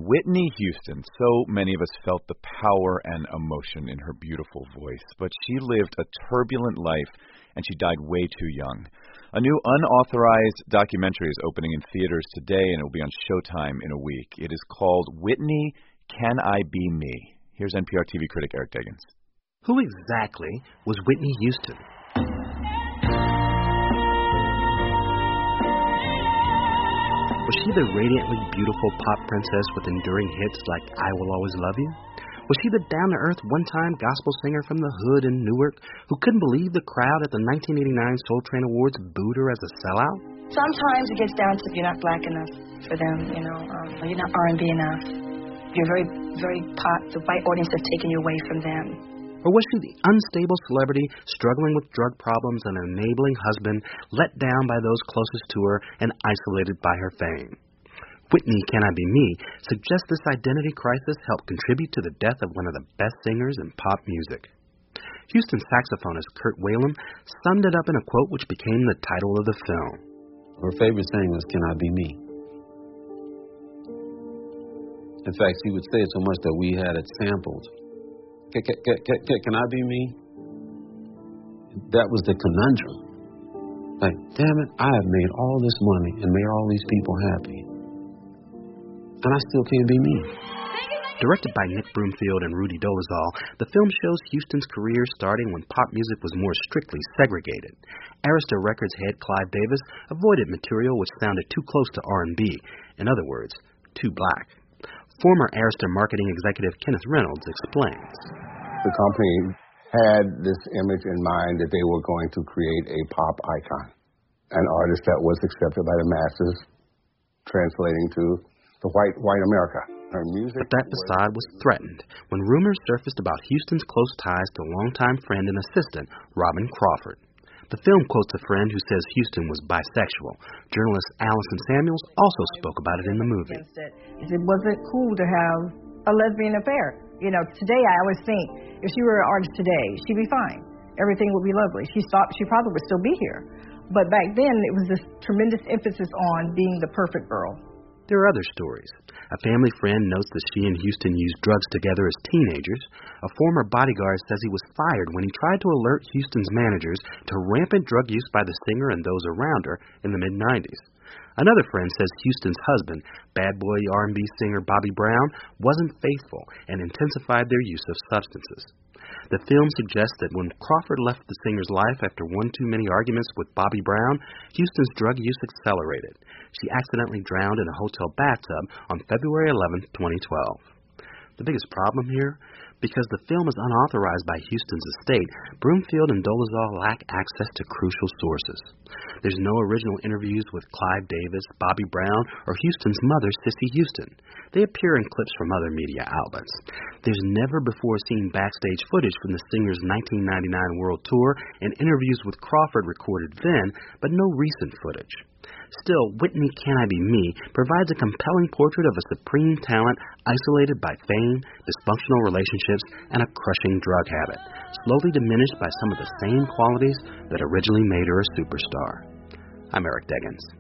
Whitney Houston. So many of us felt the power and emotion in her beautiful voice, but she lived a turbulent life, and she died way too young. A new unauthorized documentary is opening in theaters today, and it will be on Showtime in a week. It is called Whitney, Can I Be Me? Here's NPR TV critic Eric Deggans. Who exactly was Whitney Houston? Was she the radiantly beautiful pop princess with enduring hits like I Will Always Love You? Was she the down-to-earth, one-time gospel singer from the hood in Newark who couldn't believe the crowd at the 1989 Soul Train Awards booed her as a sellout? Sometimes it gets down to you're not black enough for them, you're not R&B enough. You're very, very pop. The white audience have taken you away from them. Or was she the unstable celebrity struggling with drug problems and an enabling husband, let down by those closest to her and isolated by her fame? Whitney, Can I Be Me suggests this identity crisis helped contribute to the death of one of the best singers in pop music. Houston saxophonist Kurt Whalum summed it up in a quote which became the title of the film. Her favorite saying was, "Can I be me?" In fact, she would say it so much that we had it sampled. Can I be me? That was the conundrum. Like, damn it, I have made all this money and made all these people happy, and I still can't be me. Directed by Nick Broomfield and Rudy Dolezal, the film shows Houston's career starting when pop music was more strictly segregated. Arista Records head Clive Davis avoided material which sounded too close to R&B, in other words, too black. Former Arista marketing executive Kenneth Reynolds explains. The company had this image in mind that they were going to create a pop icon, an artist that was accepted by the masses, translating to the white America. Her music. But that facade was threatened when rumors surfaced about Houston's close ties to longtime friend and assistant Robin Crawford. The film quotes a friend who says Houston was bisexual. Journalist Allison Samuels also spoke about it in the movie. It wasn't cool to have a lesbian affair. Today I always think if she were an artist today, she'd be fine. Everything would be lovely. She probably would still be here. But back then, it was this tremendous emphasis on being the perfect girl. There are other stories. A family friend notes that she and Houston used drugs together as teenagers. A former bodyguard says he was fired when he tried to alert Houston's managers to rampant drug use by the singer and those around her in the mid-'90s. Another friend says Houston's husband, bad boy R&B singer Bobby Brown, wasn't faithful and intensified their use of substances. The film suggests that when Crawford left the singer's life after one too many arguments with Bobby Brown, Houston's drug use accelerated. She accidentally drowned in a hotel bathtub on February 11, 2012. The biggest problem here? Because the film is unauthorized by Houston's estate, Broomfield and Dolezal lack access to crucial sources. There's no original interviews with Clive Davis, Bobby Brown, or Houston's mother, Cissy Houston. They appear in clips from other media outlets. There's never before seen backstage footage from the singer's 1999 world tour and interviews with Crawford recorded then, but no recent footage. Still, Whitney, Can I Be Me provides a compelling portrait of a supreme talent isolated by fame, dysfunctional relationships, and a crushing drug habit, slowly diminished by some of the same qualities that originally made her a superstar. I'm Eric Deggans.